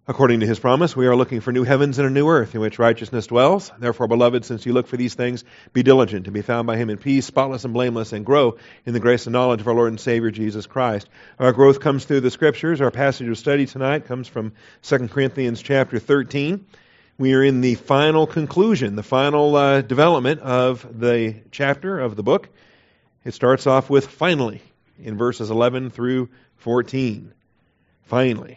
According to his promise, we are looking for new heavens and a new earth in which righteousness dwells. Therefore, beloved, since you look for these things, be diligent to be found by him in peace, spotless and blameless, and grow in the grace and knowledge of our Lord and Savior, Jesus Christ. Our growth comes through the Scriptures. Our passage of study tonight comes from 2 Corinthians chapter 13. We are in the final conclusion, the final development of the chapter of the book. It starts off with finally in verses 11 through 14. Finally.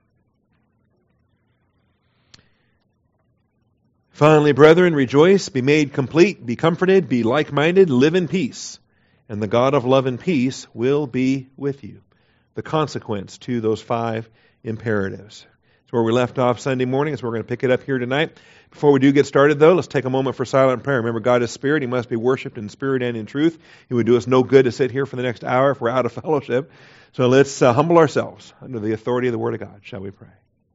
Finally, brethren, rejoice, be made complete, be comforted, be like-minded, live in peace, and the God of love and peace will be with you. The consequence to those 5 imperatives. It's where we left off Sunday morning, so we're going to pick it up here tonight. Before we do get started, though, let's take a moment for silent prayer. Remember, God is spirit. He must be worshipped in spirit and in truth. It would do us no good to sit here for the next hour if we're out of fellowship. So let's humble ourselves under the authority of the Word of God. Shall we pray?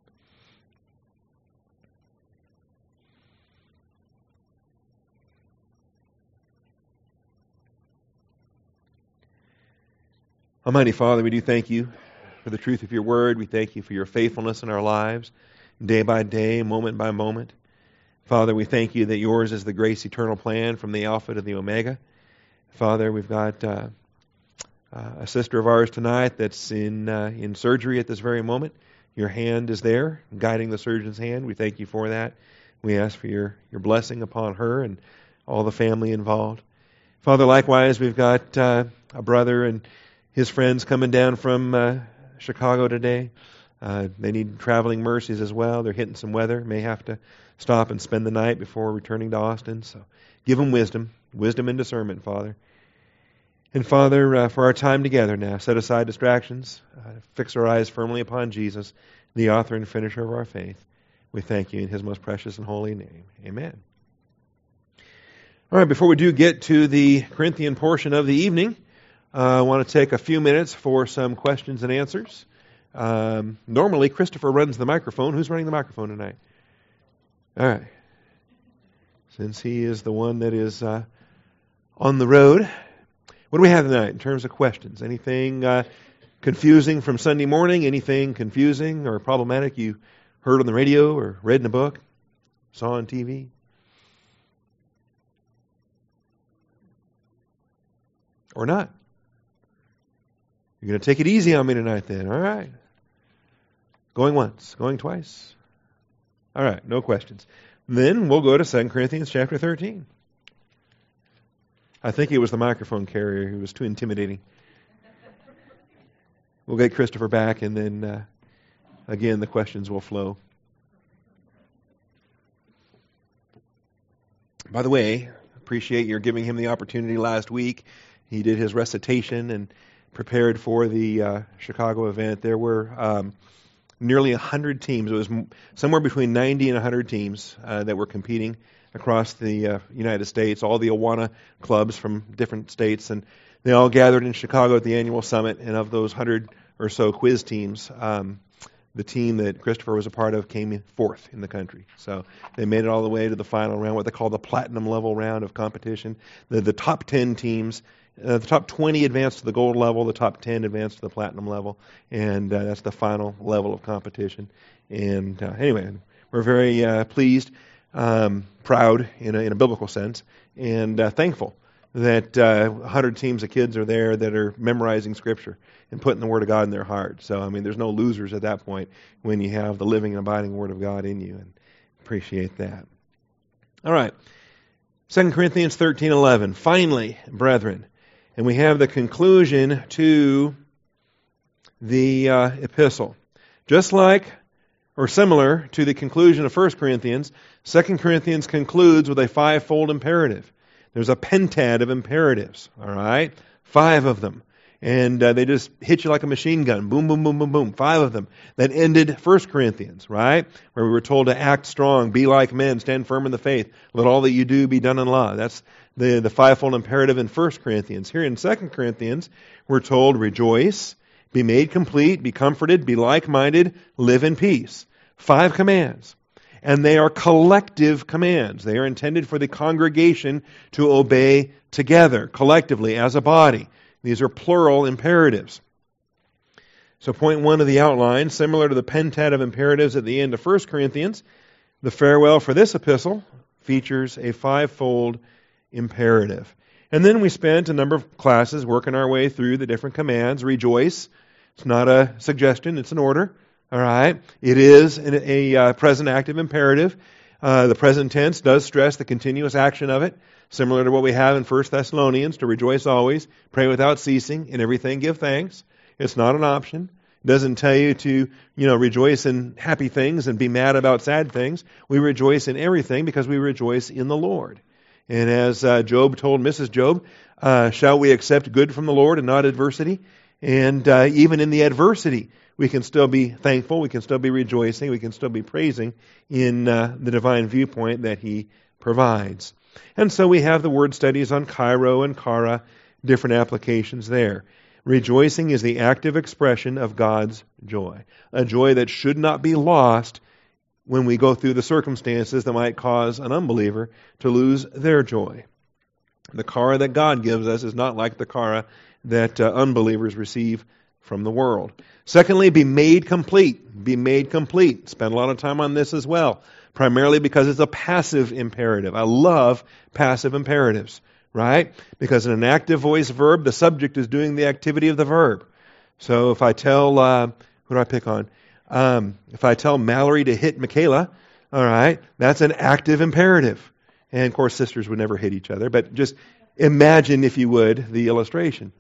Almighty Father, we do thank you for the truth of your word. We thank you for your faithfulness in our lives, day by day, moment by moment. Father, we thank you that yours is the grace eternal plan from the Alpha to the Omega. Father, we've got a sister of ours tonight that's in surgery at this very moment. Your hand is there, guiding the surgeon's hand. We thank you for that. We ask for your blessing upon her and all the family involved. Father, likewise, we've got a brother and his friends coming down from Chicago today. They need traveling mercies as well. They're hitting some weather. May have to stop and spend the night before returning to Austin. So give them wisdom and discernment, Father. And Father, for our time together now, set aside distractions, fix our eyes firmly upon Jesus, the author and finisher of our faith. We thank you in his most precious and holy name. Amen. All right, before we do get to the Corinthian portion of the evening, I want to take a few minutes for some questions and answers. Normally, Christopher runs the microphone. Who's running the microphone tonight? All right. Since he is the one that is on the road, what do we have tonight in terms of questions? Anything confusing from Sunday morning? Anything confusing or problematic you heard on the radio or read in a book, saw on TV? Or not? You're going to take it easy on me tonight then. All right. Going once, going twice. All right, no questions. Then we'll go to 2 Corinthians chapter 13. I think it was the microphone carrier who was too intimidating. We'll get Christopher back and then, again, the questions will flow. By the way, appreciate your giving him the opportunity last week. He did his recitation and prepared for the Chicago event. There were nearly 100 teams. It was somewhere between 90 and 100 teams that were competing across the United States, all the Awana clubs from different states, and they all gathered in Chicago at the annual summit. And of those 100 or so quiz teams, the team that Christopher was a part of came in 4th in the country. So they made it all the way to the final round, what they call the platinum level round of competition. The top 10 teams, the top 20 advanced to the gold level, the top 10 advanced to the platinum level, and that's the final level of competition. And anyway, we're very pleased, proud in a biblical sense, and thankful that 100 teams of kids are there that are memorizing Scripture and putting the Word of God in their heart. So, I mean, there's no losers at that point when you have the living and abiding Word of God in you, and appreciate that. All right, 2 Corinthians 13:11. Finally, brethren, and we have the conclusion to the epistle. Just like, or similar to the conclusion of 1 Corinthians, 2 Corinthians concludes with a 5-fold imperative. There's a pentad of imperatives, all right? 5 of them. And they just hit you like a machine gun. Boom, boom, boom, boom, boom. 5 of them. That ended 1 Corinthians, right? Where we were told to act strong, be like men, stand firm in the faith. Let all that you do be done in love. That's the 5-fold imperative in 1 Corinthians. Here in 2 Corinthians, we're told, rejoice, be made complete, be comforted, be like-minded, live in peace. 5 commands. And they are collective commands. They are intended for the congregation to obey together, collectively, as a body. These are plural imperatives. So point one of the outline, similar to the pentat of imperatives at the end of 1 Corinthians, the farewell for this epistle features a fivefold imperative. And then we spent a number of classes working our way through the different commands. Rejoice. It's not a suggestion, it's an order. All right? It is a present active imperative. The present tense does stress the continuous action of it, similar to what we have in 1 Thessalonians, to rejoice always, pray without ceasing, in everything give thanks. It's not an option. It doesn't tell you to, rejoice in happy things and be mad about sad things. We rejoice in everything because we rejoice in the Lord. And as Job told Mrs. Job, shall we accept good from the Lord and not adversity? And even in the adversity, we can still be thankful, we can still be rejoicing, we can still be praising in the divine viewpoint that He provides. And so we have the word studies on Cairo and Kara, different applications there. Rejoicing is the active expression of God's joy, a joy that should not be lost when we go through the circumstances that might cause an unbeliever to lose their joy. The Kara that God gives us is not like the Kara that unbelievers receive from the world. Secondly, be made complete. Be made complete. Spend a lot of time on this as well, primarily because it's a passive imperative. I love passive imperatives, right? Because in an active voice verb, the subject is doing the activity of the verb. So if I tell, who do I pick on? If I tell Mallory to hit Michaela, all right, that's an active imperative. And of course, sisters would never hit each other, but just imagine, if you would, the illustration.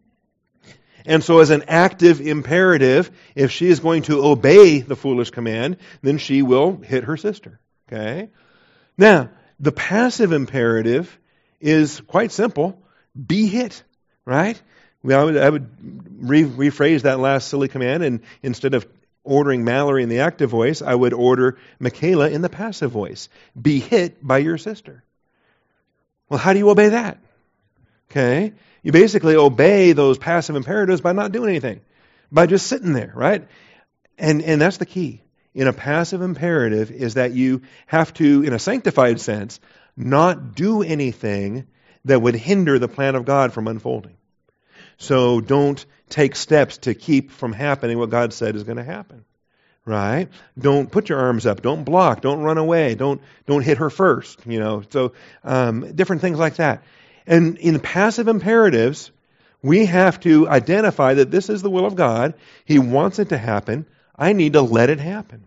And so as an active imperative, if she is going to obey the foolish command, then she will hit her sister. Okay? Now, the passive imperative is quite simple. Be hit. Right? I would rephrase that last silly command, and instead of ordering Mallory in the active voice, I would order Michaela in the passive voice. Be hit by your sister. Well, how do you obey that? Okay? You basically obey those passive imperatives by not doing anything, by just sitting there, right? And that's the key. In a passive imperative is that you have to, in a sanctified sense, not do anything that would hinder the plan of God from unfolding. So don't take steps to keep from happening what God said is going to happen, right? Don't put your arms up. Don't block. Don't run away. Don't hit her first. So different things like that. And in passive imperatives, we have to identify that this is the will of God. He wants it to happen. I need to let it happen.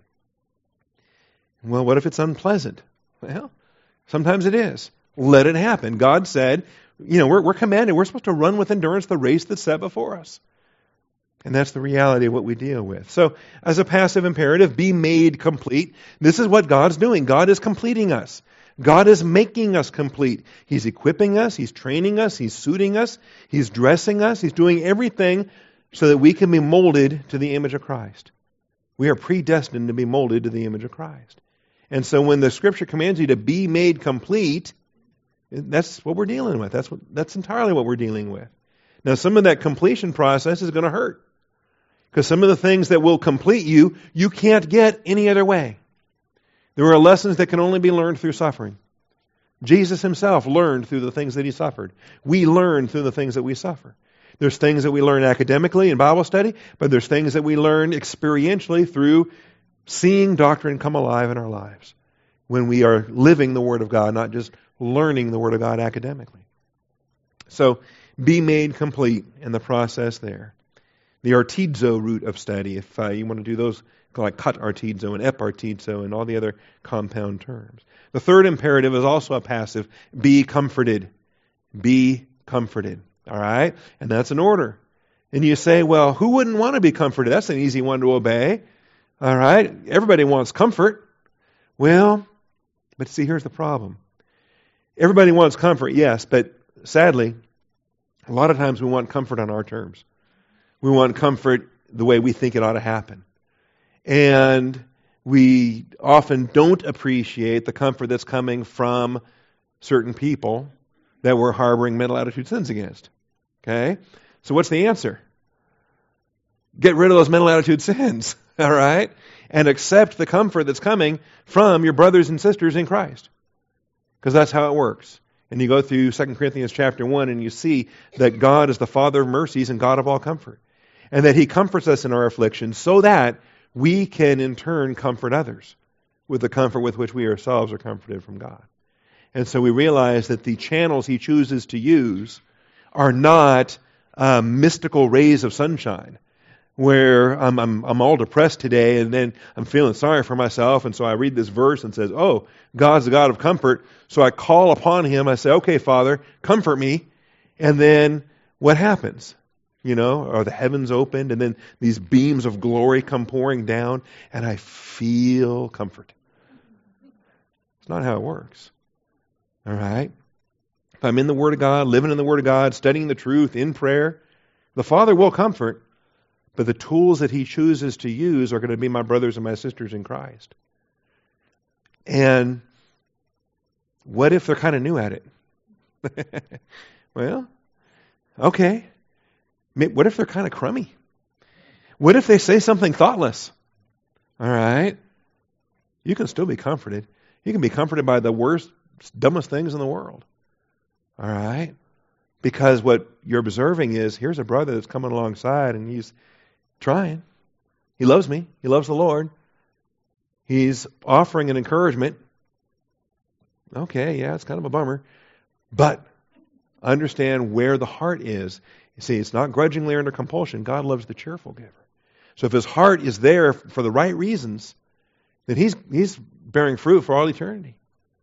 Well, what if it's unpleasant? Well, sometimes it is. Let it happen. God said, we're commanded. We're supposed to run with endurance the race that's set before us. And that's the reality of what we deal with. So, as a passive imperative, be made complete. This is what God's doing. God is completing us. God is making us complete. He's equipping us. He's training us. He's suiting us. He's dressing us. He's doing everything so that we can be molded to the image of Christ. We are predestined to be molded to the image of Christ. And so when the Scripture commands you to be made complete, that's what we're dealing with. That's entirely what we're dealing with. Now, some of that completion process is going to hurt. Because some of the things that will complete you, you can't get any other way. There are lessons that can only be learned through suffering. Jesus Himself learned through the things that He suffered. We learn through the things that we suffer. There's things that we learn academically in Bible study, but there's things that we learn experientially through seeing doctrine come alive in our lives. When we are living the Word of God, not just learning the Word of God academically. So, be made complete in the process there. The artizo route of study, if you want to do those, like cut artizo and ep artizo and all the other compound terms. The third imperative is also a passive. Be comforted. Be comforted. All right? And that's an order. And you say, well, who wouldn't want to be comforted? That's an easy one to obey. All right? Everybody wants comfort. Well, but see, here's the problem. Everybody wants comfort, yes, but sadly, a lot of times we want comfort on our terms. We want comfort the way we think it ought to happen. And we often don't appreciate the comfort that's coming from certain people that we're harboring mental attitude sins against. Okay? So what's the answer? Get rid of those mental attitude sins, all right? And accept the comfort that's coming from your brothers and sisters in Christ. Because that's how it works. And you go through 2 Corinthians chapter 1 and you see that God is the Father of mercies and God of all comfort. and that He comforts us in our affliction so that we can in turn comfort others with the comfort with which we ourselves are comforted from God. And so we realize that the channels He chooses to use are not mystical rays of sunshine, where I'm all depressed today, and then I'm feeling sorry for myself, and so I read this verse and says, oh, God's the God of comfort, so I call upon Him, I say, okay, Father, comfort me, and then what happens? Are the heavens opened, and then these beams of glory come pouring down, and I feel comfort. It's not how it works. All right? If I'm in the Word of God, living in the Word of God, studying the truth in prayer, the Father will comfort, but the tools that He chooses to use are going to be my brothers and my sisters in Christ. And what if they're kind of new at it? Well, okay. What if they're kind of crummy? What if they say something thoughtless? All right. You can still be comforted. You can be comforted by the worst, dumbest things in the world. All right. Because what you're observing is, here's a brother that's coming alongside and he's trying. He loves me. He loves the Lord. He's offering an encouragement. Okay, yeah, it's kind of a bummer. But understand where the heart is. You see, it's not grudgingly or under compulsion. God loves the cheerful giver. So if his heart is there for the right reasons, then he's bearing fruit for all eternity.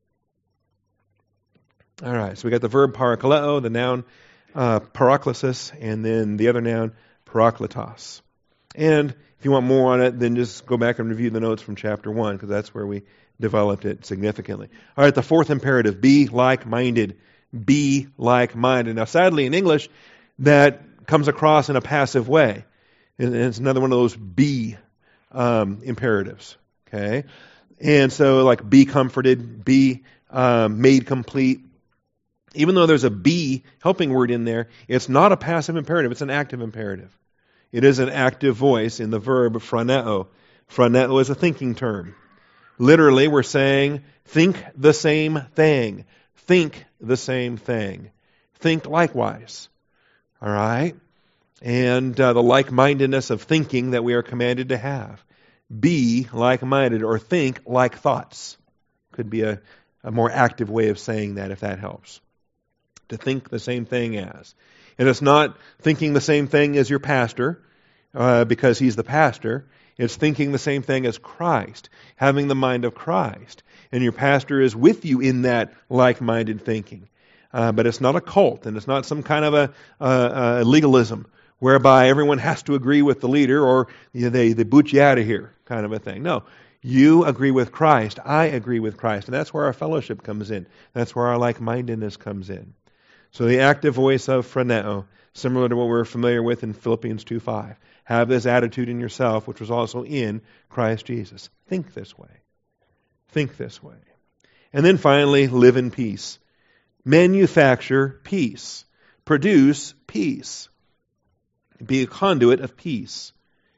All right, so we got the verb parakaleo, the noun paraklesis, and then the other noun parakletos. And if you want more on it, then just go back and review the notes from chapter 1, because that's where we developed it significantly. All right, the fourth imperative, be like-minded. Be like-minded. Now, sadly, in English, that comes across in a passive way. And it's another one of those be imperatives. Okay? And so, like, be comforted, be made complete. Even though there's a be helping word in there, it's not a passive imperative, it's an active imperative. It is an active voice in the verb phroneo. Phroneo is a thinking term. Literally, we're saying, think the same thing. Think the same thing. Think likewise. All right? And the like-mindedness of thinking that we are commanded to have. Be like-minded, or think like thoughts. Could be a more active way of saying that, if that helps. To think the same thing as. And it's not thinking the same thing as your pastor, because he's the pastor. It's thinking the same thing as Christ, having the mind of Christ. And your pastor is with you in that like-minded thinking. But it's not a cult, and it's not some kind of a legalism whereby everyone has to agree with the leader, or they boot you out of here kind of a thing. No, you agree with Christ. I agree with Christ. And that's where our fellowship comes in. That's where our like-mindedness comes in. So the active voice of phroneo, similar to what we're familiar with in Philippians 2:5. Have this attitude in yourself, which was also in Christ Jesus. Think this way. Think this way. And then finally, live in peace. Manufacture peace. Produce peace. Be a conduit of peace.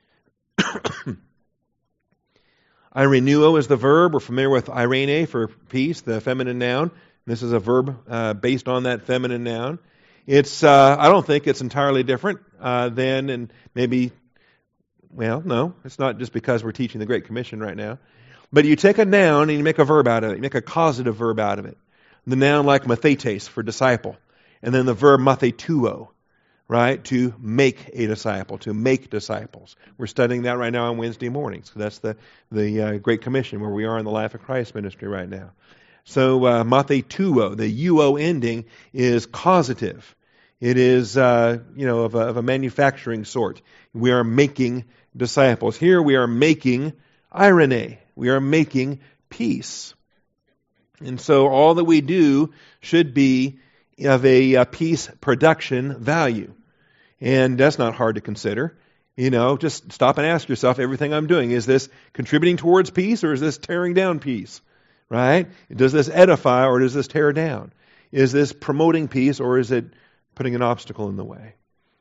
Ireneuo is the verb. We're familiar with irene for peace, the feminine noun. This is a verb based on that feminine noun. It's I don't think it's entirely different than, and maybe, well, no, it's not just because we're teaching the Great Commission right now. But you take a noun and you make a verb out of it. You make a causative verb out of it. The noun like mathetes for disciple. And then the verb mathetuo, right, to make a disciple, to make disciples. We're studying that right now on Wednesday mornings. That's the Great Commission, where we are in the Life of Christ ministry right now. So mathetuo, the uo ending, is causative. It is of a manufacturing sort. We are making disciples. Here we are making irene. We are making peace. And so all that we do should be of a peace production value. And that's not hard to consider. Just stop and ask yourself, everything I'm doing, is this contributing towards peace, or is this tearing down peace? Right? Does this edify, or does this tear down? Is this promoting peace, or is it putting an obstacle in the way?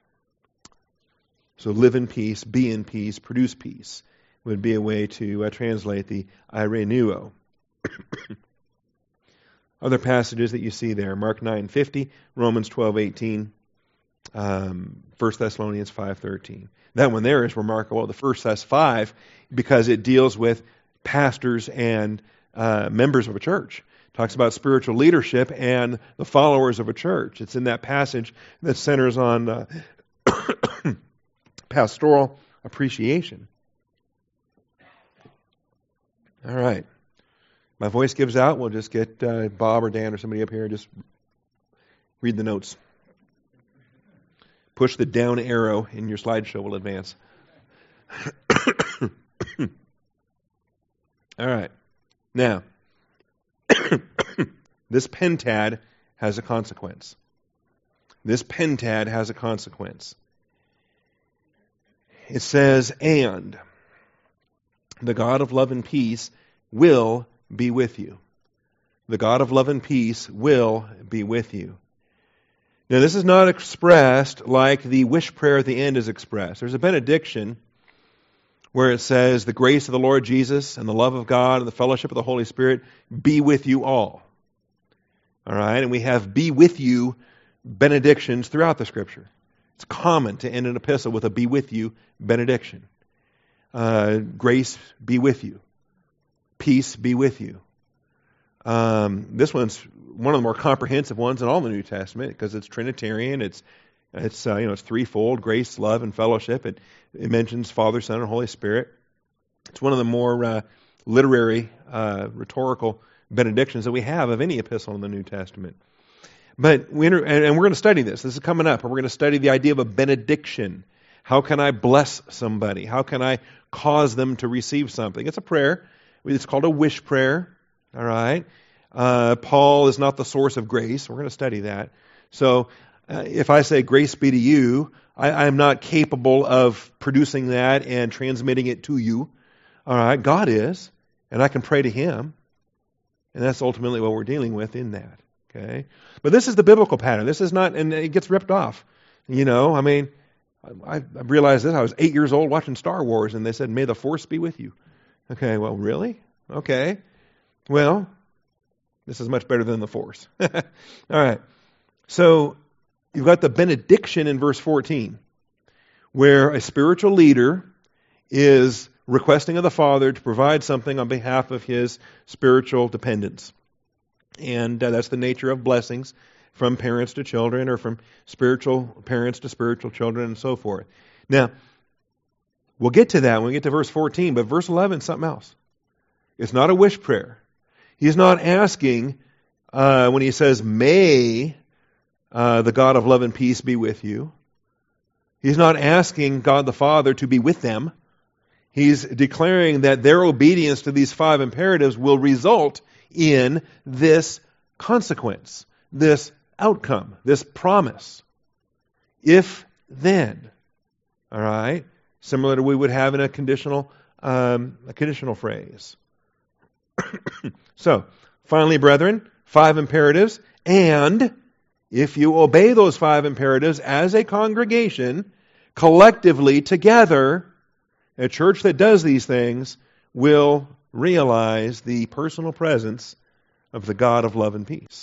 So live in peace, be in peace, produce peace would be a way to translate the ireneuo. Other passages that you see there, Mark 9:50, Romans 12:18, 1 Thessalonians 5:13. That one there is remarkable. The 1 Thess 5, because it deals with pastors and members of a church. It talks about spiritual leadership and the followers of a church. It's in that passage that centers on pastoral appreciation. All right. My voice gives out. We'll just get Bob or Dan or somebody up here and just read the notes. Push the down arrow in your slideshow will advance. All right. Now, this pentad has a consequence. This pentad has a consequence. It says, and the God of love and peace will be with you. The God of love and peace will be with you. Now, this is not expressed like the wish prayer at the end is expressed. There's a benediction where it says, the grace of the Lord Jesus and the love of God and the fellowship of the Holy Spirit be with you all. All right? And we have be with you benedictions throughout the Scripture. It's common to end an epistle with a be with you benediction. Grace be with you. Peace be with you. This one's one of the more comprehensive ones in all the New Testament because it's Trinitarian. It's threefold: grace, love, and fellowship. It mentions Father, Son, and Holy Spirit. It's one of the more literary, rhetorical benedictions that we have of any epistle in the New Testament. But we're going to study this. This is coming up, and we're going to study the idea of a benediction. How can I bless somebody? How can I cause them to receive something? It's a prayer. It's called a wish prayer. All right. Paul is not the source of grace. We're going to study that. So if I say grace be to you, I am not capable of producing that and transmitting it to you. All right. God is, and I can pray to Him. And that's ultimately what we're dealing with in that. Okay. But this is the biblical pattern. This is not, and it gets ripped off. I realized this. I was 8 years old watching Star Wars, and they said, "May the Force be with you." Okay, well, really? Okay. Well, this is much better than the Force. All right. So you've got the benediction in verse 14, where a spiritual leader is requesting of the Father to provide something on behalf of his spiritual dependents. And that's the nature of blessings from parents to children, or from spiritual parents to spiritual children, and so forth. Now, we'll get to that when we get to verse 14, but verse 11 is something else. It's not a wish prayer. He's not asking, when he says, may the God of love and peace be with you. He's not asking God the Father to be with them. He's declaring that their obedience to these 5 imperatives will result in this consequence, this outcome, this promise. If then, all right, similar to we would have in a conditional phrase. So, finally, brethren, 5 imperatives, and if you obey those 5 imperatives as a congregation, collectively together, a church that does these things will realize the personal presence of the God of love and peace.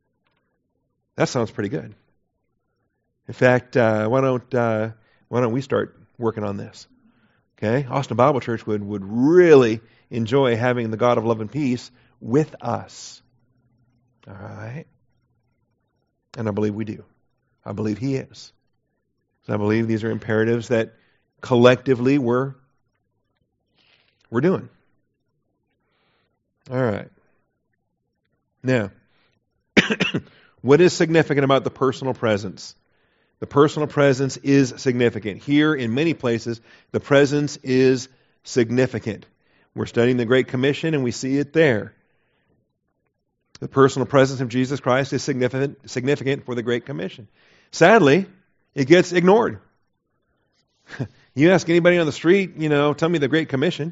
That sounds pretty good. In fact, why don't we start working on this? Okay, Austin Bible Church would really enjoy having the God of love and peace with us. All right, and I believe we do. I believe He is. So I believe these are imperatives that collectively we're doing. All right. Now, what is significant about the personal presence? The personal presence is significant. Here, in many places, the presence is significant. We're studying the Great Commission, and we see it there. The personal presence of Jesus Christ is significant for the Great Commission. Sadly, it gets ignored. You ask anybody on the street, tell me the Great Commission.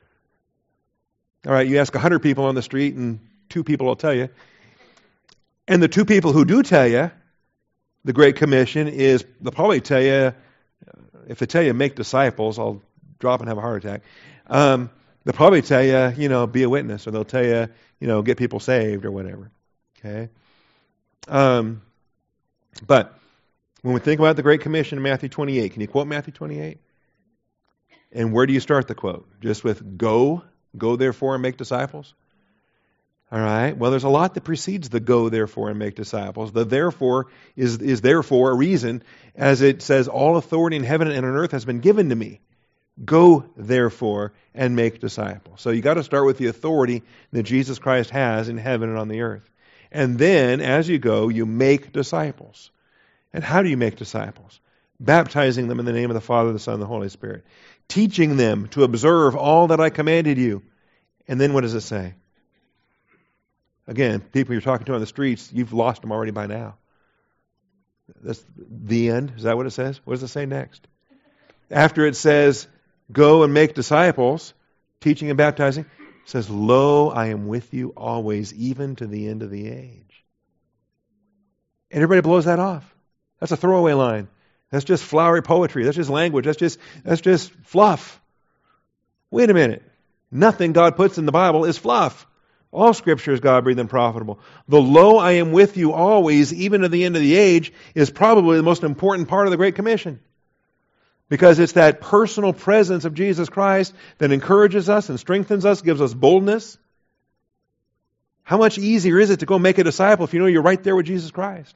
All right, you ask 100 people on the street, and 2 people will tell you. And the 2 people who do tell you, the Great Commission is, they'll probably tell you, if they tell you make disciples, I'll drop and have a heart attack. They'll probably tell you, be a witness, or they'll tell you, get people saved or whatever. Okay? But When we think about the Great Commission in Matthew 28, can you quote Matthew 28? And where do you start the quote? Just with go therefore and make disciples? All right. Well, there's a lot that precedes the go therefore and make disciples. The therefore is therefore a reason, as it says, all authority in heaven and on earth has been given to me. Go therefore and make disciples. So you got to start with the authority that Jesus Christ has in heaven and on the earth. And then as you go, you make disciples. And how do you make disciples? Baptizing them in the name of the Father, the Son, and the Holy Spirit. Teaching them to observe all that I commanded you. And then what does it say? Again, people you're talking to on the streets, you've lost them already by now. That's the end. Is that what it says? What does it say next? After it says, go and make disciples, teaching and baptizing, it says, lo, I am with you always, even to the end of the age. And everybody blows that off. That's a throwaway line. That's just flowery poetry. That's just language. That's just fluff. Wait a minute. Nothing God puts in the Bible is fluff. All Scripture is God-breathed and profitable. The lo, I am with you always, even to the end of the age, is probably the most important part of the Great Commission. Because it's that personal presence of Jesus Christ that encourages us and strengthens us, gives us boldness. How much easier is it to go make a disciple if you know you're right there with Jesus Christ?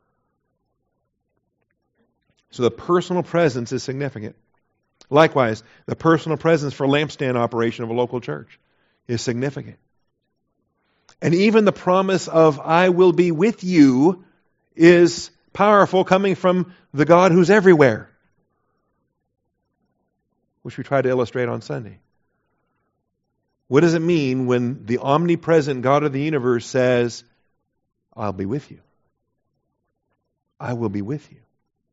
So the personal presence is significant. Likewise, the personal presence for lampstand operation of a local church is significant. And even the promise of I will be with you is powerful, coming from the God who's everywhere, which we tried to illustrate on Sunday. What does it mean when the omnipresent God of the universe says, I'll be with you? I will be with you.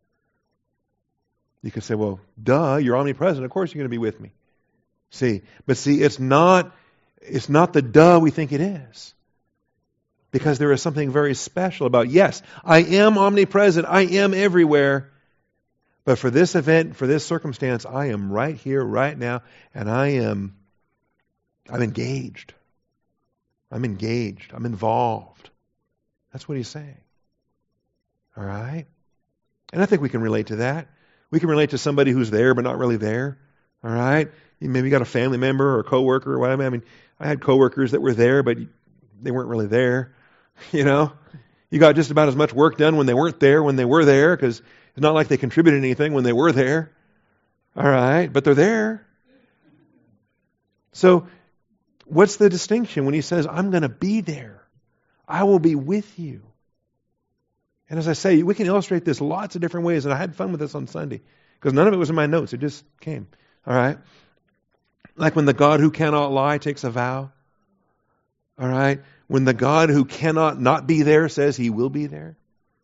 You could say, well, duh, you're omnipresent. Of course you're going to be with me. But it's not the duh we think it is. Because there is something very special about, yes, I am omnipresent, I am everywhere. But for this event, for this circumstance, I am right here, right now, and I'm engaged. I'm engaged. I'm involved. That's what he's saying. All right? And I think we can relate to that. We can relate to somebody who's there but not really there. All right? Maybe you got a family member or a coworker or whatever. I mean, I had coworkers that were there, but they weren't really there. You know? You got just about as much work done when they weren't there when they were there, because it's not like they contributed anything when they were there. All right? But they're there. So, what's the distinction when he says, I'm going to be there? I will be with you. And as I say, we can illustrate this lots of different ways, and I had fun with this on Sunday, because none of it was in my notes. It just came. All right? Like when the God who cannot lie takes a vow. All right? When the God who cannot not be there says he will be there.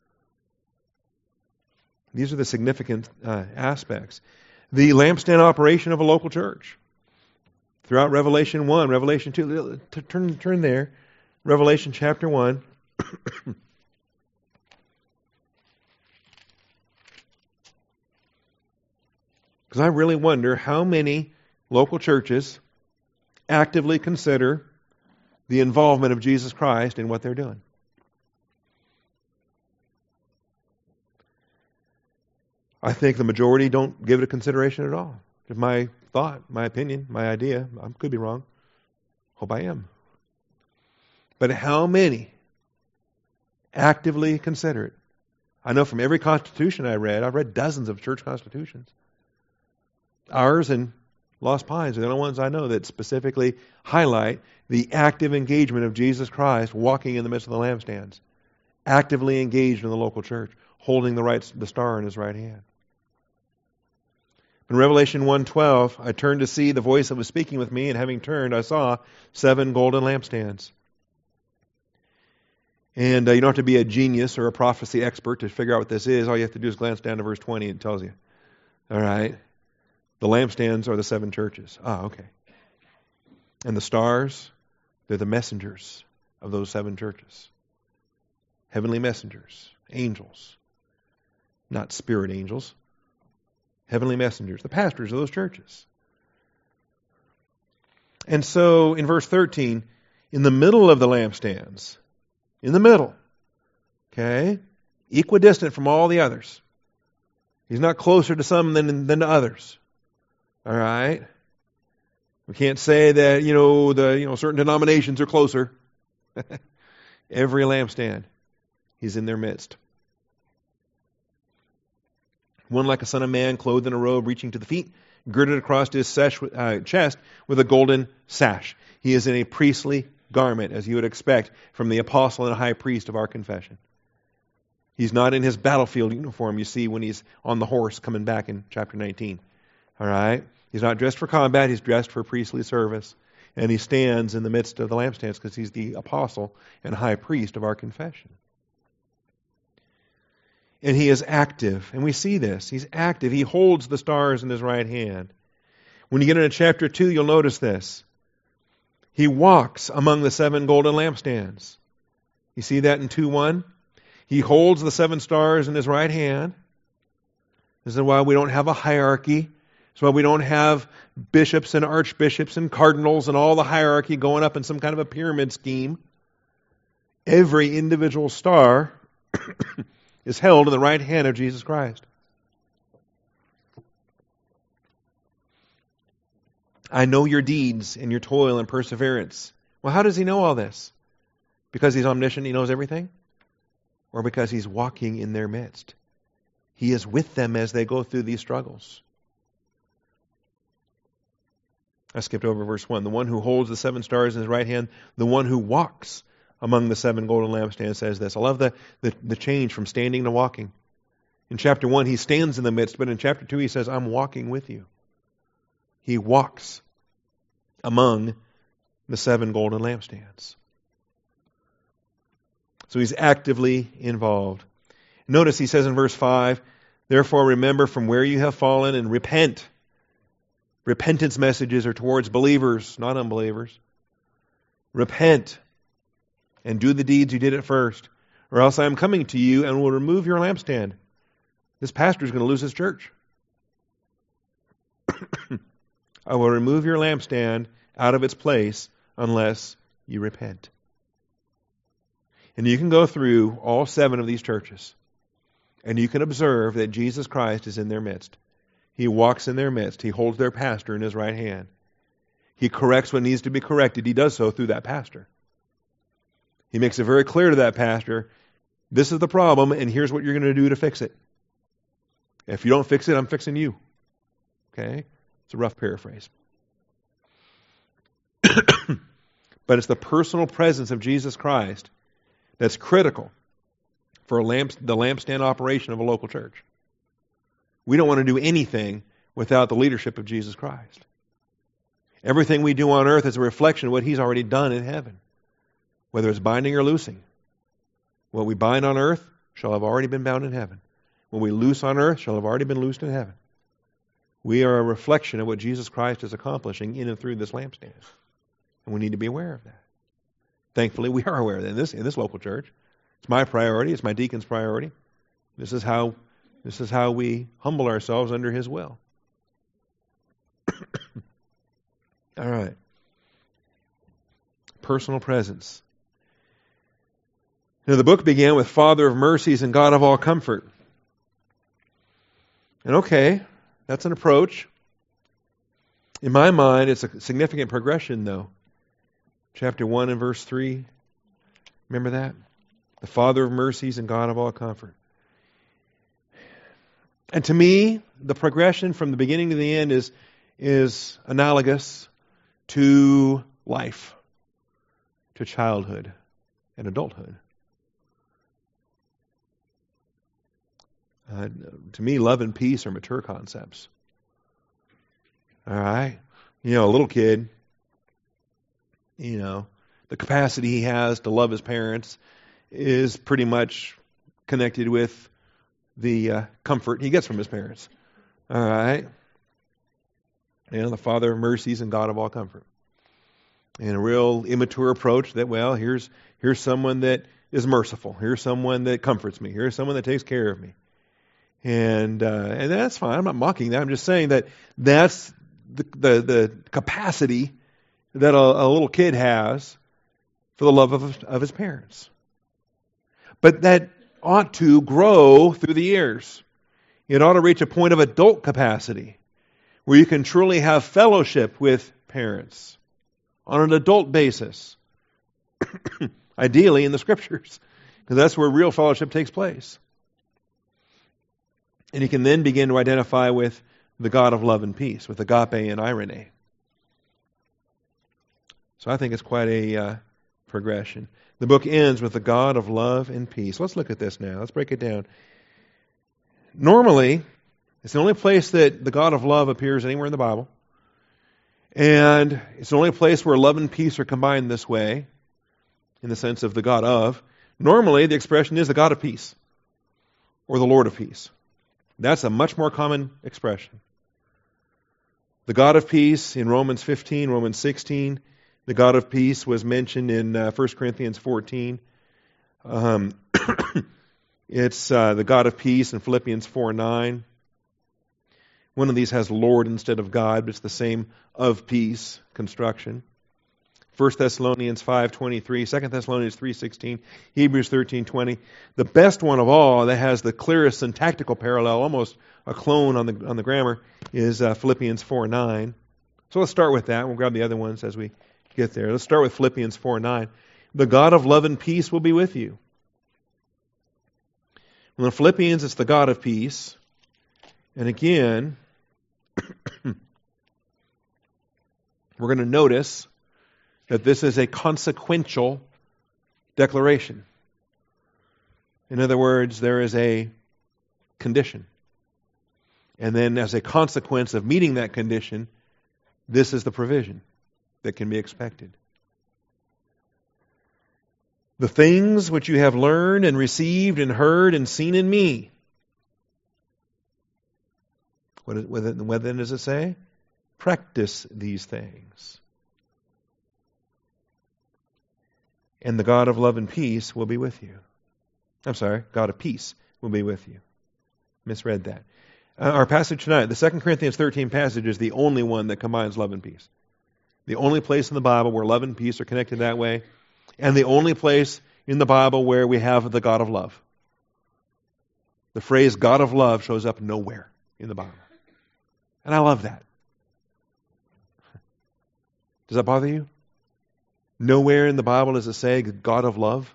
These are the significant aspects. The lampstand operation of a local church. Throughout Revelation 1, Revelation 2, turn there. Revelation chapter 1. Because I really wonder how many local churches actively consider the involvement of Jesus Christ in what they're doing. I think the majority don't give it a consideration at all. It's my thought, my opinion, my idea. I could be wrong. Hope I am. But how many actively consider it? I know from every constitution I've read dozens of church constitutions. Ours and Lost Pines are the only ones I know that specifically highlight the active engagement of Jesus Christ walking in the midst of the lampstands. Actively engaged in the local church, holding the star in his right hand. In Revelation 1:12, I turned to see the voice that was speaking with me, and having turned, I saw 7 golden lampstands. And you don't have to be a genius or a prophecy expert to figure out what this is. All you have to do is glance down to verse 20, and it tells you. All right? The lampstands are the 7 churches. Okay. And the stars, they're the messengers of those 7 churches. Heavenly messengers, angels. Not spirit angels. Heavenly messengers, the pastors of those churches. And so, in verse 13, in the middle of the lampstands, in the middle, okay, equidistant from all the others, He's not closer to some than to others. All right? We can't say that, certain denominations are closer. Every lampstand, He's in their midst. One like a son of man, clothed in a robe reaching to the feet, girded across his chest with a golden sash. He is in a priestly garment, as you would expect from the apostle and high priest of our confession. He's not in his battlefield uniform you see when he's on the horse coming back in chapter 19. All right? He's not dressed for combat, he's dressed for priestly service. And he stands in the midst of the lampstands because he's the apostle and high priest of our confession. And he is active. And we see this. He's active. He holds the stars in his right hand. When you get into chapter 2, you'll notice this. He walks among the 7 golden lampstands. You see that in 2:1? He holds the 7 stars in his right hand. This is why we don't have a hierarchy. That's why we don't have bishops and archbishops and cardinals and all the hierarchy going up in some kind of a pyramid scheme. Every individual star is held in the right hand of Jesus Christ. I know your deeds and your toil and perseverance. Well, how does he know all this? Because he's omniscient, he knows everything? Or because he's walking in their midst? He is with them as they go through these struggles. I skipped over verse 1. The one who holds the 7 stars in his right hand, the one who walks among the 7 golden lampstands says this. I love the change from standing to walking. In chapter 1, he stands in the midst, but in chapter 2, he says, I'm walking with you. He walks among the 7 golden lampstands. So he's actively involved. Notice he says in verse 5, therefore remember from where you have fallen and repent. Repentance messages are towards believers, not unbelievers. Repent and do the deeds you did at first, or else I am coming to you and will remove your lampstand. This pastor is going to lose his church. I will remove your lampstand out of its place unless you repent. And you can go through all 7 of these churches, and you can observe that Jesus Christ is in their midst. He walks in their midst. He holds their pastor in his right hand. He corrects what needs to be corrected. He does so through that pastor. He makes it very clear to that pastor, this is the problem, and here's what you're going to do to fix it. If you don't fix it, I'm fixing you. Okay? It's a rough paraphrase. But it's the personal presence of Jesus Christ that's critical for the lampstand operation of a local church. We don't want to do anything without the leadership of Jesus Christ. Everything we do on earth is a reflection of what He's already done in heaven, whether it's binding or loosing. What we bind on earth shall have already been bound in heaven. What we loose on earth shall have already been loosed in heaven. We are a reflection of what Jesus Christ is accomplishing in and through this lampstand. And we need to be aware of that. Thankfully, we are aware of that in this local church. It's my priority. It's my deacon's priority. This is how we humble ourselves under His will. All right. Personal presence. Now, the book began with Father of mercies and God of all comfort. And okay, that's an approach. In my mind, it's a significant progression, though. Chapter 1 and verse 3. Remember that? The Father of mercies and God of all comfort. And to me, the progression from the beginning to the end is analogous to life, to childhood and adulthood. To me, love and peace are mature concepts. All right? A little kid, the capacity he has to love his parents is pretty much connected with the comfort he gets from his parents. All right? The Father of mercies and God of all comfort. And a real immature approach that, here's someone that is merciful. Here's someone that comforts me. Here's someone that takes care of me. And that's fine. I'm not mocking that. I'm just saying that that's the capacity that a little kid has for the love of his parents. But that ought to grow through the years. It ought to reach a point of adult capacity where you can truly have fellowship with parents on an adult basis. Ideally in the Scriptures, because that's where real fellowship takes place. And you can then begin to identify with the God of love and peace, with agape and irene. So I think it's quite a progression. The book ends with the God of love and peace. Let's look at this now. Let's break it down. Normally, it's the only place that the God of love appears anywhere in the Bible. And it's the only place where love and peace are combined this way, in the sense of the God of. Normally, the expression is the God of peace, or the Lord of peace. That's a much more common expression. The God of peace in Romans 15, Romans 16. The God of peace was mentioned in 1 Corinthians 14. It's the God of peace in Philippians 4:9. One of these has Lord instead of God, but it's the same of peace construction. 1 Thessalonians 5:23, 2 Thessalonians 3:16, Hebrews 13:20. The best one of all that has the clearest syntactical parallel, almost a clone on the grammar, is Philippians 4:9. So let's start with that. We'll grab the other ones as we get there. Let's start with Philippians 4:9. The God of love and peace will be with you. Well, in Philippians, it's the God of peace. And again, we're going to notice that this is a consequential declaration. In other words, there is a condition. And then as a consequence of meeting that condition, this is the provision that can be expected. The things which you have learned and received and heard and seen in me. What then does it say? Practice these things. And the God of love and peace will be with you. I'm sorry, God of peace will be with you. Misread that. Our passage tonight, the 2 Corinthians 13 passage, is the only one that combines love and peace. The only place in the Bible where love and peace are connected that way, and the only place in the Bible where we have the God of love. The phrase God of love shows up nowhere in the Bible. And I love that. Does that bother you? Nowhere in the Bible does it say God of love.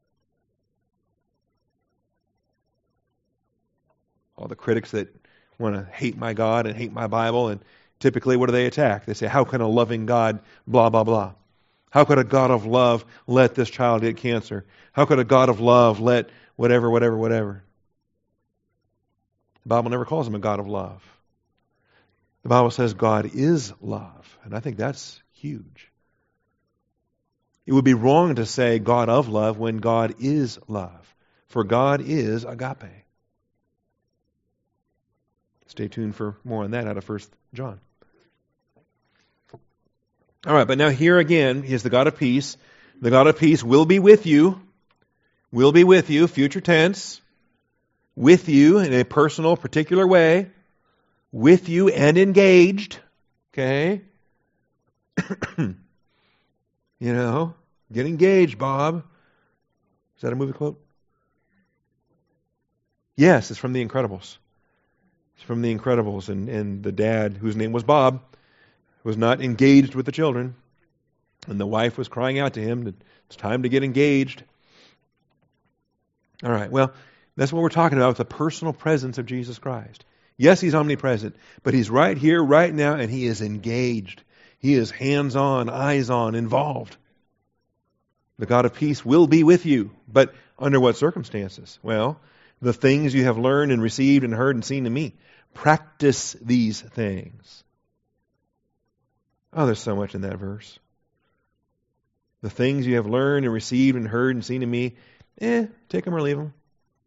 All the critics that want to hate my God and hate my Bible, and typically what do they attack? They say, how can a loving God blah, blah, blah? How could a God of love let this child get cancer? How could a God of love let whatever, whatever, whatever? The Bible never calls him a God of love. The Bible says God is love, and I think that's huge. It would be wrong to say God of love when God is love, for God is agape. Stay tuned for more on that out of 1 John. All right, but now here again is the God of peace. The God of peace will be with you. Will be with you, future tense. With you in a personal, particular way. With you and engaged. Okay? You know, get engaged, Bob. Is that a movie quote? Yes, it's from The Incredibles. It's from The Incredibles, and the dad, whose name was Bob, was not engaged with the children. And the wife was crying out to him that it's time to get engaged. All right, well, that's what we're talking about with the personal presence of Jesus Christ. Yes, he's omnipresent, but he's right here, right now, and he is engaged. He is hands-on, eyes-on, involved. The God of peace will be with you, but under what circumstances? Well, the things you have learned and received and heard and seen in me. Practice these things. Oh, there's so much in that verse. The things you have learned and received and heard and seen in me, take them or leave them.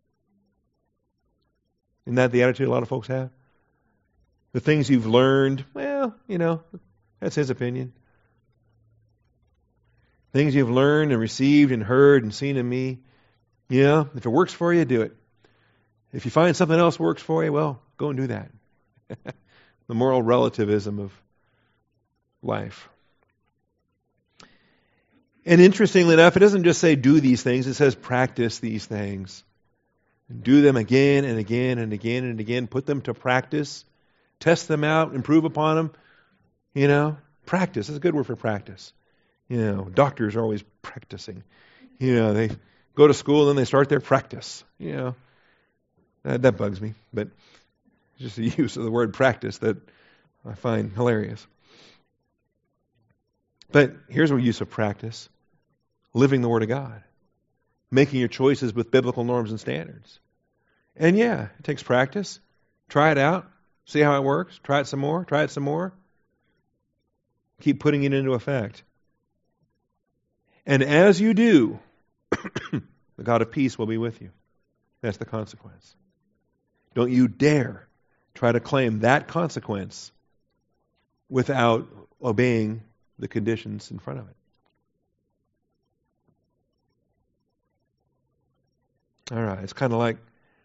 Isn't that the attitude a lot of folks have? The things you've learned, well, that's his opinion. Things you've learned and received and heard and seen in me, if it works for you, do it. If you find something else works for you, well, go and do that. The moral relativism of life. And interestingly enough, it doesn't just say do these things, it says practice these things. Do them again and again and again and again. Put them to practice. Test them out. Improve upon them. Practice. That's a good word for practice. Doctors are always practicing. They go to school and then they start their practice. That bugs me. But it's just the use of the word practice that I find hilarious. But here's a use of practice. Living the Word of God. Making your choices with biblical norms and standards. And it takes practice. Try it out. See how it works. Try it some more. Try it some more. Keep putting it into effect. And as you do, the God of peace will be with you. That's the consequence. Don't you dare try to claim that consequence without obeying the conditions in front of it. All right, it's kind of like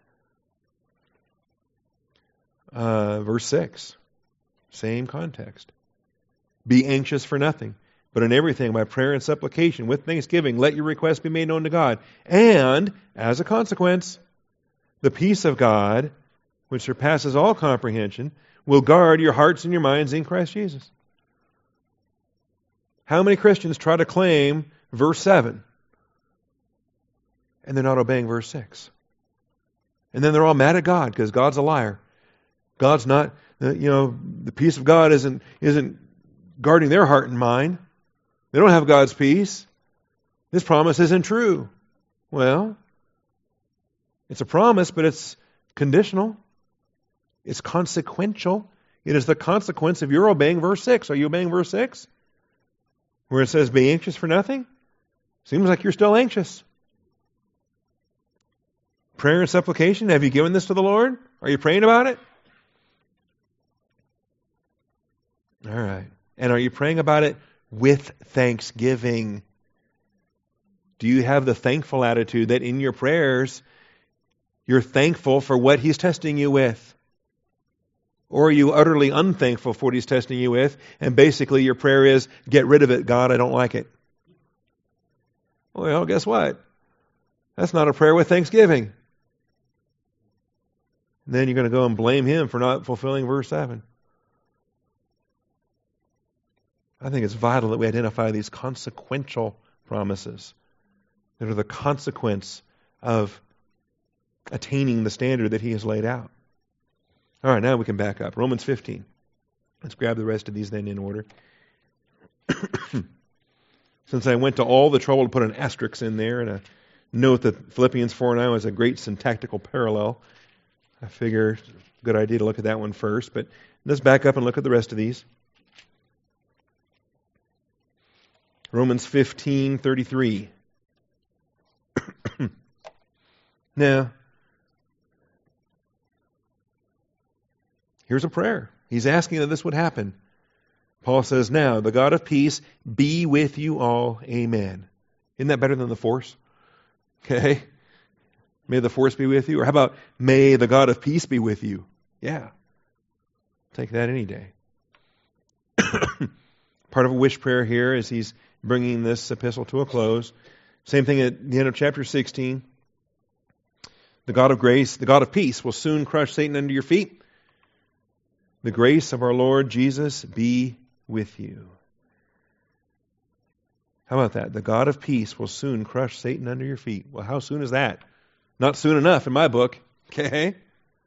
verse 6. Same context. Be anxious for nothing, but in everything by prayer and supplication with thanksgiving let your requests be made known to God. And, as a consequence, the peace of God, which surpasses all comprehension, will guard your hearts and your minds in Christ Jesus. How many Christians try to claim verse 7? And they're not obeying verse 6. And then they're all mad at God because God's a liar. God's not, the peace of God isn't guarding their heart and mind. They don't have God's peace. This promise isn't true. Well, it's a promise, but it's conditional. It's consequential. It is the consequence of your obeying verse 6. Are you obeying verse 6? Where it says, be anxious for nothing? Seems like you're still anxious. Prayer and supplication, have you given this to the Lord? Are you praying about it? All right. And are you praying about it with thanksgiving? Do you have the thankful attitude that in your prayers, you're thankful for what He's testing you with? Or are you utterly unthankful for what He's testing you with, and basically your prayer is, get rid of it, God, I don't like it. Well, guess what? That's not a prayer with thanksgiving. And then you're going to go and blame Him for not fulfilling verse 7. I think it's vital that we identify these consequential promises that are the consequence of attaining the standard that He has laid out. All right, now we can back up. Romans 15. Let's grab the rest of these then in order. Since I went to all the trouble to put an asterisk in there and a note that Philippians 4:9 is a great syntactical parallel, I figure it's a good idea to look at that one first. But let's back up and look at the rest of these. Romans 15:33. Now, here's a prayer. He's asking that this would happen. Paul says, now, the God of peace be with you all. Amen. Isn't that better than the force? Okay. May the force be with you. Or how about, may the God of peace be with you? Yeah. Take that any day. Part of a wish prayer here as he's bringing this epistle to a close. Same thing at the end of chapter 16. The God of grace, the God of peace will soon crush Satan under your feet. The grace of our Lord Jesus be with you. How about that? The God of peace will soon crush Satan under your feet. Well, how soon is that? Not soon enough in my book. Okay?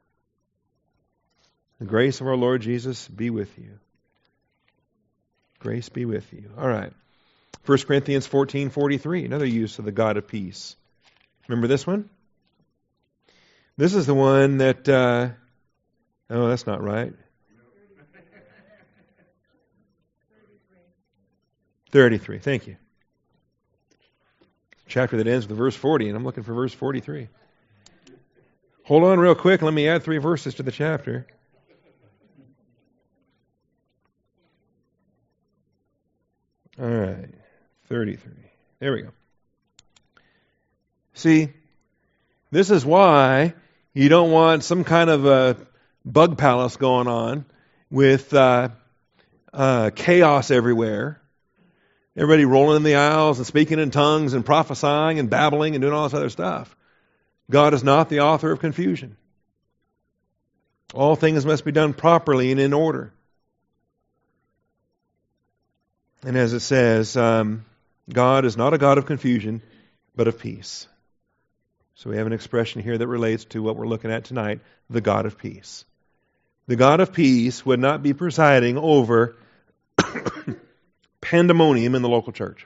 The grace of our Lord Jesus be with you. Grace be with you. All right. 1 Corinthians 14:43, another use of the God of peace. Remember this one? This is the one that, that's not right. 33, thank you. Chapter that ends with verse 40, and I'm looking for verse 43. Hold on real quick, let me add 3 verses to the chapter. All right, 33. There we go. See, this is why you don't want some kind of a bug palace going on with chaos everywhere. Everybody rolling in the aisles and speaking in tongues and prophesying and babbling and doing all this other stuff. God is not the author of confusion. All things must be done properly and in order. And as it says, God is not a God of confusion, but of peace. So we have an expression here that relates to what we're looking at tonight, the God of peace. The God of peace would not be presiding over pandemonium in the local church.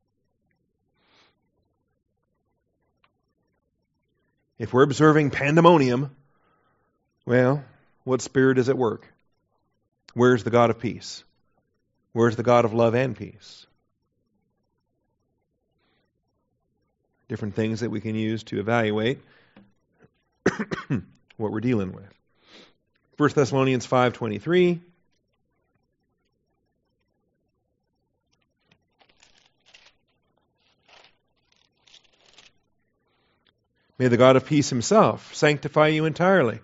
If we're observing pandemonium, well, what spirit is at work? Where's the God of peace? Where's the God of love and peace? Different things that we can use to evaluate what we're dealing with. 1 Thessalonians 5:23. May the God of peace himself sanctify you entirely.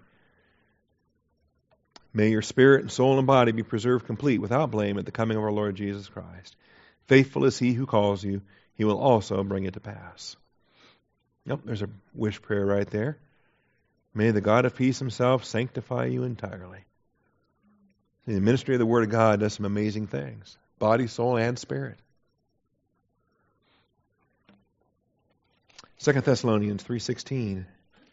May your spirit and soul and body be preserved complete without blame at the coming of our Lord Jesus Christ. Faithful is he who calls you, he will also bring it to pass. Yep, there's a wish prayer right there. May the God of peace himself sanctify you entirely. See, the ministry of the Word of God does some amazing things. Body, soul, and spirit. 2 Thessalonians 3:16.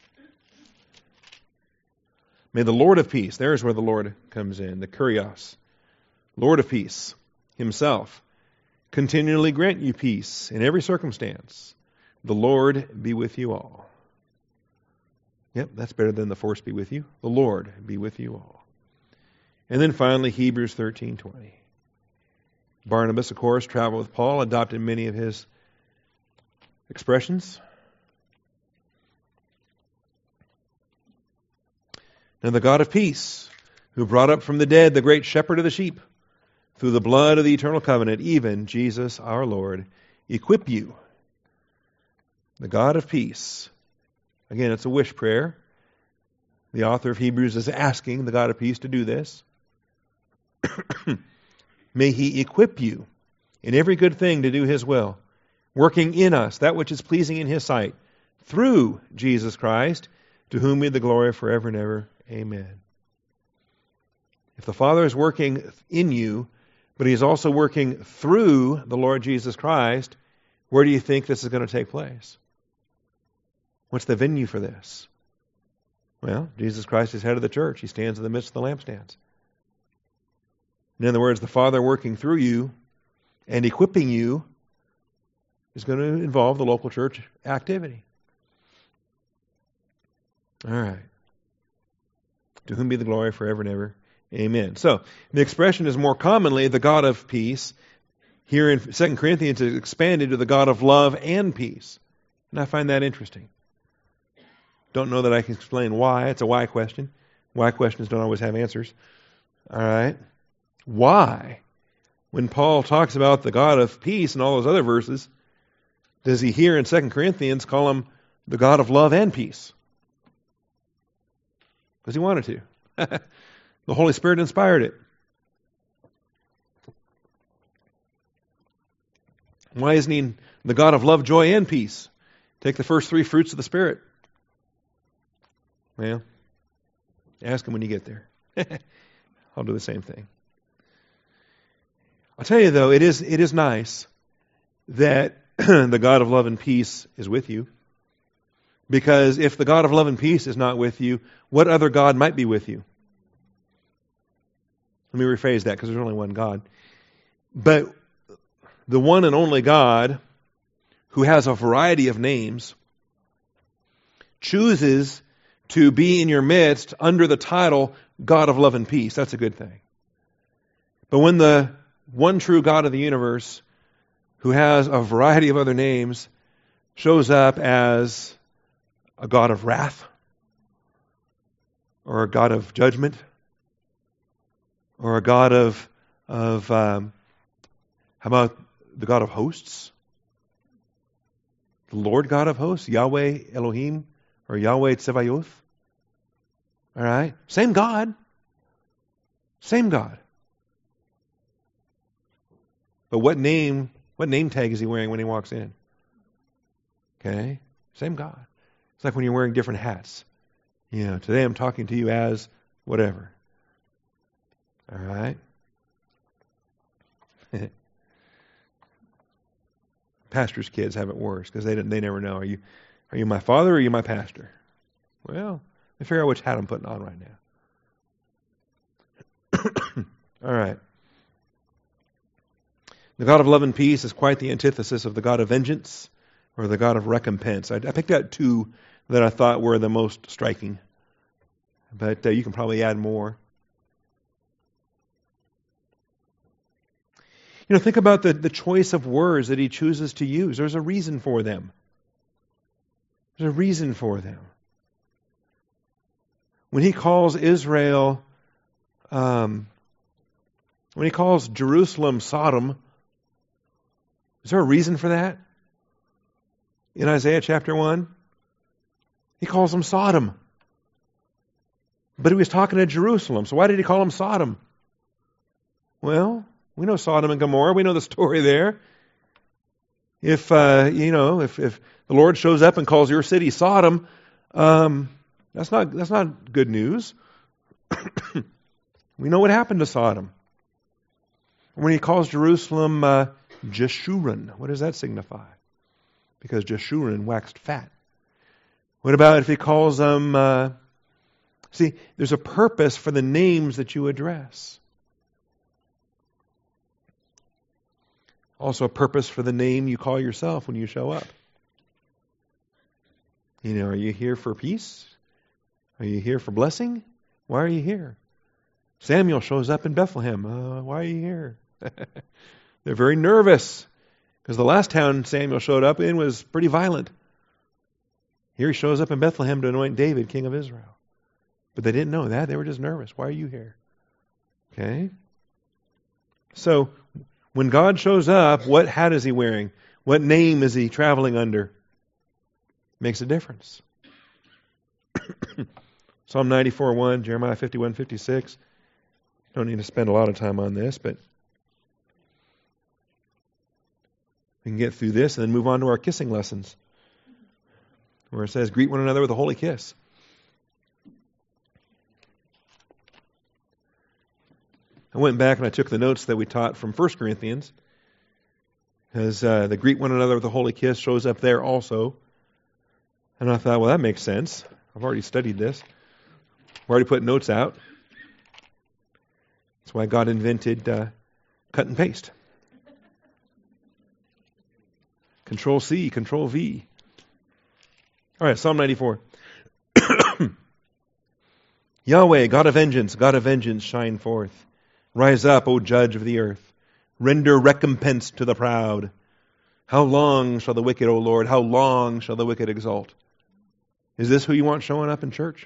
May the Lord of peace, there's where the Lord comes in, the Kurios, Lord of peace, himself, continually grant you peace in every circumstance. The Lord be with you all. Yep, that's better than the force be with you. The Lord be with you all. And then finally, Hebrews 13:20. Barnabas, of course, traveled with Paul, adopted many of his expressions. Now the God of peace, who brought up from the dead the great shepherd of the sheep, through the blood of the eternal covenant, even Jesus our Lord, equip you. The God of peace. Again, it's a wish prayer. The author of Hebrews is asking the God of peace to do this. May he equip you in every good thing to do his will, working in us that which is pleasing in his sight, through Jesus Christ, to whom be the glory forever and ever. Amen. If the Father is working in you, but he's also working through the Lord Jesus Christ, where do you think this is going to take place? What's the venue for this? Well, Jesus Christ is head of the church. He stands in the midst of the lampstands. In other words, the Father working through you and equipping you is going to involve the local church activity. All right. To whom be the glory forever and ever. Amen. So, the expression is more commonly the God of peace. Here in 2 Corinthians, it's expanded to the God of love and peace. And I find that interesting. Don't know that I can explain why. It's a why question. Why questions don't always have answers. All right. Why? When Paul talks about the God of peace and all those other verses, does he here in 2 Corinthians call him the God of love and peace? Because he wanted to. The Holy Spirit inspired it. Why isn't he the God of love, joy, and peace? Take the first three fruits of the Spirit. Well, ask him when you get there. I'll do the same thing. I'll tell you though, it is nice that the God of love and peace is with you. Because if the God of love and peace is not with you, what other God might be with you? Let me rephrase that because there's only one God. But the one and only God, who has a variety of names, chooses to be in your midst under the title God of love and peace. That's a good thing. But when the one true God of the universe, who has a variety of other names, shows up as a God of wrath, or a God of judgment, or a God of how about the God of hosts? The Lord God of hosts, Yahweh Elohim, or Yahweh Tsevayoth. All right? Same God. Same God. But what name tag is he wearing when he walks in? Okay? Same God. It's like when you're wearing different hats. Today I'm talking to you as whatever. All right? Pastors' kids have it worse because they never know. Are you my father or are you my pastor? Well, they figure out which hat I'm putting on right now. All right. The God of love and peace is quite the antithesis of the God of vengeance or the God of recompense. I picked out two that I thought were the most striking, but you can probably add more. Think about the choice of words that he chooses to use. There's a reason for them. There's a reason for them. When he calls Israel, when he calls Jerusalem Sodom, is there a reason for that? In Isaiah chapter 1, he calls them Sodom. But he was talking to Jerusalem, so why did he call them Sodom? Well, we know Sodom and Gomorrah. We know the story there. If the Lord shows up and calls your city Sodom, that's not good news. We know what happened to Sodom. When he calls Jerusalem Jeshurun, what does that signify? Because Jeshurun waxed fat. What about if he calls them? See, there's a purpose for the names that you address. Also a purpose for the name you call yourself when you show up. Are you here for peace? Are you here for blessing? Why are you here? Samuel shows up in Bethlehem. Why are you here? They're very nervous because the last town Samuel showed up in was pretty violent. Here he shows up in Bethlehem to anoint David, king of Israel. But they didn't know that. They were just nervous. Why are you here? Okay? So, when God shows up, what hat is he wearing? What name is he traveling under? Makes a difference. Psalm 94:1, Jeremiah 51:56. Don't need to spend a lot of time on this, but we can get through this and then move on to our kissing lessons, where it says, greet one another with a holy kiss. I went back and I took the notes that we taught from 1 Corinthians, because the greet one another with a holy kiss shows up there also. And I thought, well, that makes sense. I've already studied this. I've already put notes out. That's why God invented cut and paste. Control C, Control V. All right, Psalm 94. Yahweh, God of vengeance, shine forth. Rise up, O judge of the earth. Render recompense to the proud. How long shall the wicked, O Lord, how long shall the wicked exalt? Is this who you want showing up in church?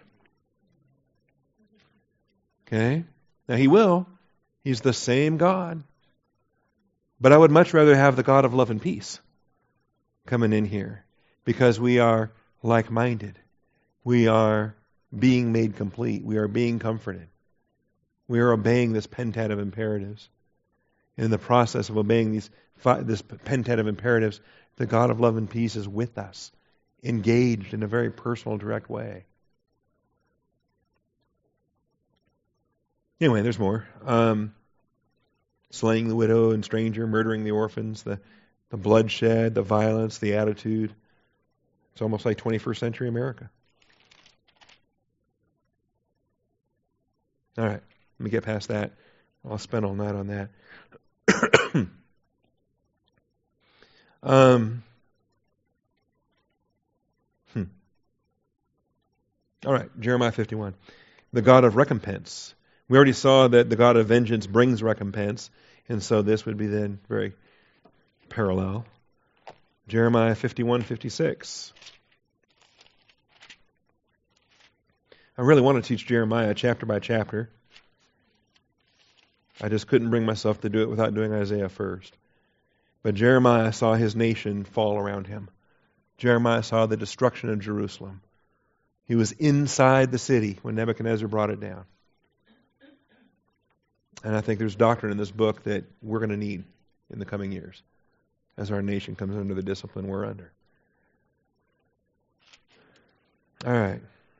Okay. Now he will. He's the same God. But I would much rather have the God of love and peace coming in here, because we are like-minded. We are being made complete. We are being comforted. We are obeying this pentat of imperatives. In the process of obeying this pentat of imperatives, the God of love and peace is with us, engaged in a very personal, direct way. Anyway, there's more. Slaying the widow and stranger, murdering the orphans, the bloodshed, the violence, the attitude. It's almost like 21st century America. All right, let me get past that. I'll spend all night on that. All right, Jeremiah 51. The God of recompense. We already saw that the God of vengeance brings recompense, and so this would be then very parallel. Jeremiah 51:56. I really want to teach Jeremiah chapter by chapter. I just couldn't bring myself to do it without doing Isaiah first. But Jeremiah saw his nation fall around him. Jeremiah saw the destruction of Jerusalem. He was inside the city when Nebuchadnezzar brought it down. And I think there's doctrine in this book that we're going to need in the coming years as our nation comes under the discipline we're under. All right.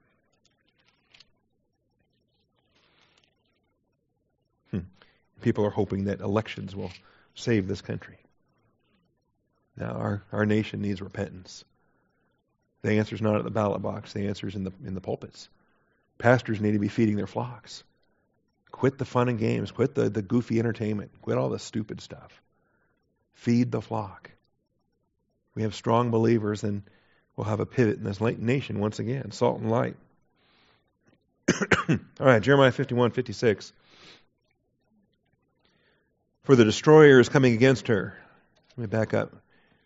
People are hoping that elections will save this country. Now, our nation needs repentance. The answer is not at the ballot box. The answer is in the pulpits. Pastors need to be feeding their flocks. Quit the fun and games. Quit the goofy entertainment. Quit all the stupid stuff. Feed the flock. We have strong believers, and we'll have a pivot in this nation once again. Salt and light. All right, Jeremiah 51:56. For the destroyer is coming against her. Let me back up.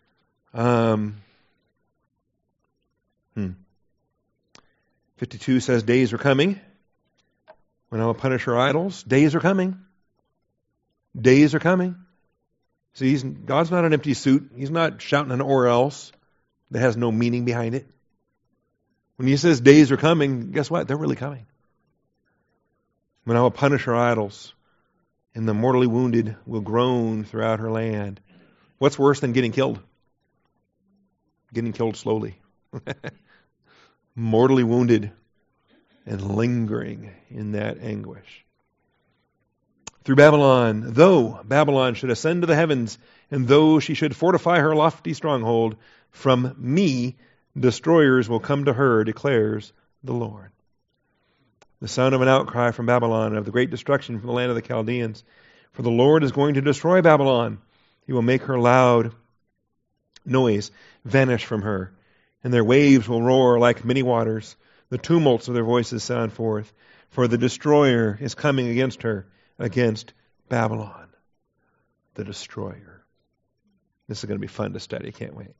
52 says, days are coming when I will punish her idols. Days are coming. Days are coming. See, God's not an empty suit. He's not shouting an or else that has no meaning behind it. When he says days are coming, guess what? They're really coming. When I will punish her idols, and the mortally wounded will groan throughout her land. What's worse than getting killed? Getting killed slowly. Mortally wounded and lingering in that anguish. Through Babylon, though Babylon should ascend to the heavens, and though she should fortify her lofty stronghold, from me destroyers will come to her, declares the Lord. The sound of an outcry from Babylon, of the great destruction from the land of the Chaldeans. For the Lord is going to destroy Babylon. He will make her loud noise vanish from her, and their waves will roar like many waters. The tumults of their voices sound forth. For the destroyer is coming against her, against Babylon, the destroyer. This is going to be fun to study. Can't wait.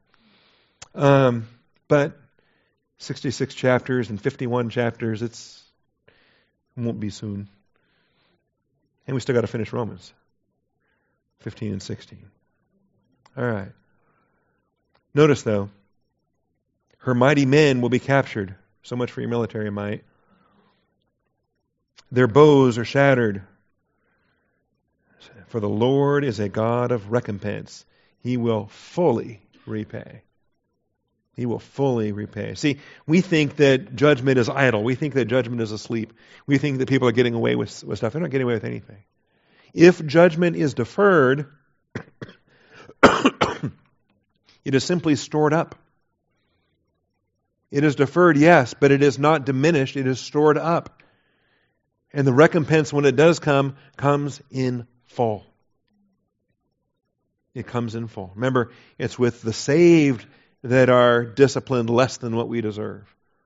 But 66 chapters and 51 chapters, it won't be soon. And we still got to finish Romans 15 and 16. All right. Notice, though, her mighty men will be captured. So much for your military might. Their bows are shattered. For the Lord is a God of recompense. He will fully repay. He will fully repay. See, we think that judgment is idle. We think that judgment is asleep. We think that people are getting away with stuff. They're not getting away with anything. If judgment is deferred, it is simply stored up. It is deferred, yes, but it is not diminished. It is stored up. And the recompense, when it does come, comes in full. It comes in full. Remember, it's with the saved that are disciplined less than what we deserve.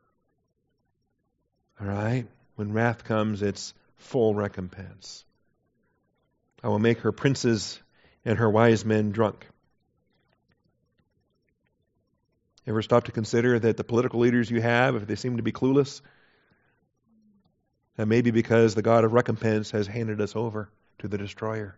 All right? When wrath comes, it's full recompense. I will make her princes and her wise men drunk. Ever stop to consider that the political leaders you have, if they seem to be clueless, that may be because the God of recompense has handed us over to the destroyer.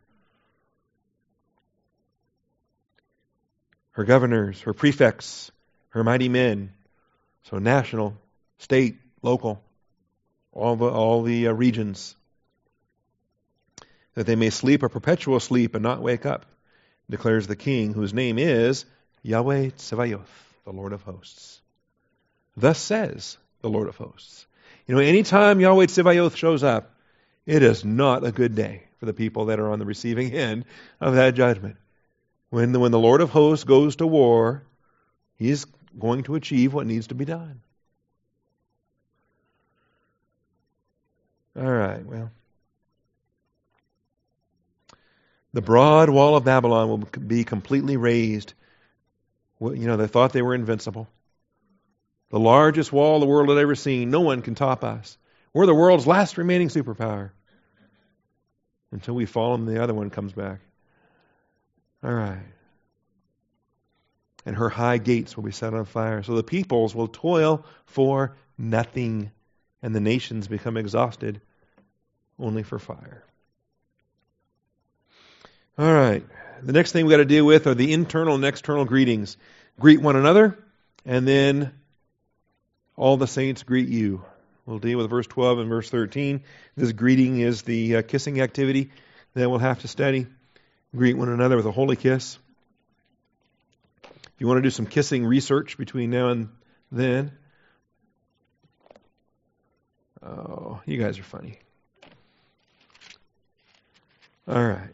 Her governors, her prefects, her mighty men, so national, state, local, all the regions, that they may sleep a perpetual sleep and not wake up, declares the King, whose name is Yahweh Tsevayoth, the Lord of hosts. Thus says the Lord of hosts. You know, anytime Yahweh Tsevayoth shows up, it is not a good day for the people that are on the receiving end of that judgment. When the Lord of hosts goes to war, He's going to achieve what needs to be done. All right, well. The broad wall of Babylon will be completely razed. You know, they thought they were invincible. The largest wall the world had ever seen. No one can top us. We're the world's last remaining superpower. Until we fall and the other one comes back. All right. And her high gates will be set on fire. So the peoples will toil for nothing. And the nations become exhausted only for fire. All right. The next thing we've got to deal with are the internal and external greetings. Greet one another, and then all the saints greet you. We'll deal with verse 12 and verse 13. This greeting is the kissing activity that we'll have to study. Greet one another with a holy kiss. If you want to do some kissing research between now and then, Oh, you guys are funny. All right.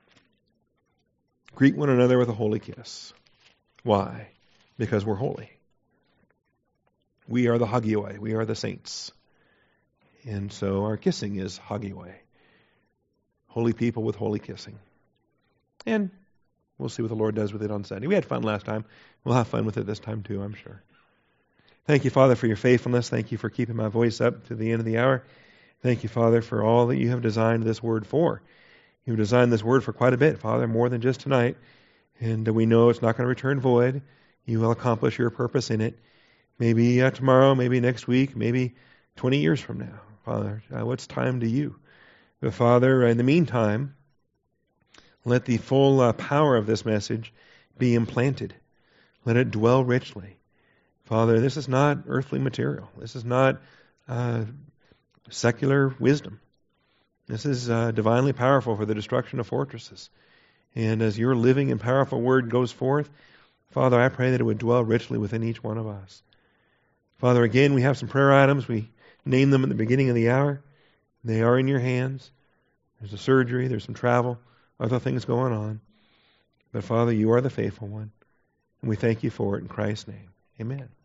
Greet one another with a holy kiss. Why? Because we're holy. We are the hagioi. We are the saints. And so our kissing is hagioi. Holy people with holy kissing. And we'll see what the Lord does with it on Sunday. We had fun last time. We'll have fun with it this time too, I'm sure. Thank you, Father, for your faithfulness. Thank you for keeping my voice up to the end of the hour. Thank you, Father, for all that you have designed this word for. You've designed this word for quite a bit, Father, more than just tonight. And we know it's not going to return void. You will accomplish your purpose in it. Maybe tomorrow, maybe next week, maybe 20 years from now. Father, what's time to you? But Father, in the meantime, let the full power of this message be implanted. Let it dwell richly. Father, this is not earthly material. This is not secular wisdom. This is divinely powerful for the destruction of fortresses. And as your living and powerful word goes forth, Father, I pray that it would dwell richly within each one of us. Father, again, we have some prayer items. We named them at the beginning of the hour. They are in your hands. There's a surgery, there's some travel, other things going on. But Father, you are the faithful one. And we thank you for it in Christ's name. Amen.